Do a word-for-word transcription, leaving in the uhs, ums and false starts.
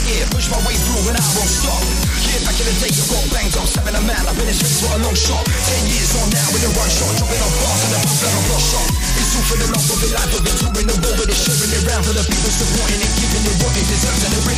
yeah, push my way through and I won't stop. Yeah, back in the day you got banged up, seven a man, I've been in straight for a long shot. Ten years on now with a run shot, dropping off bars in the booth like a block shot. It's all for the love of the life of it, touring the world with it, sharing it round for the people supporting it, giving it what it deserves and the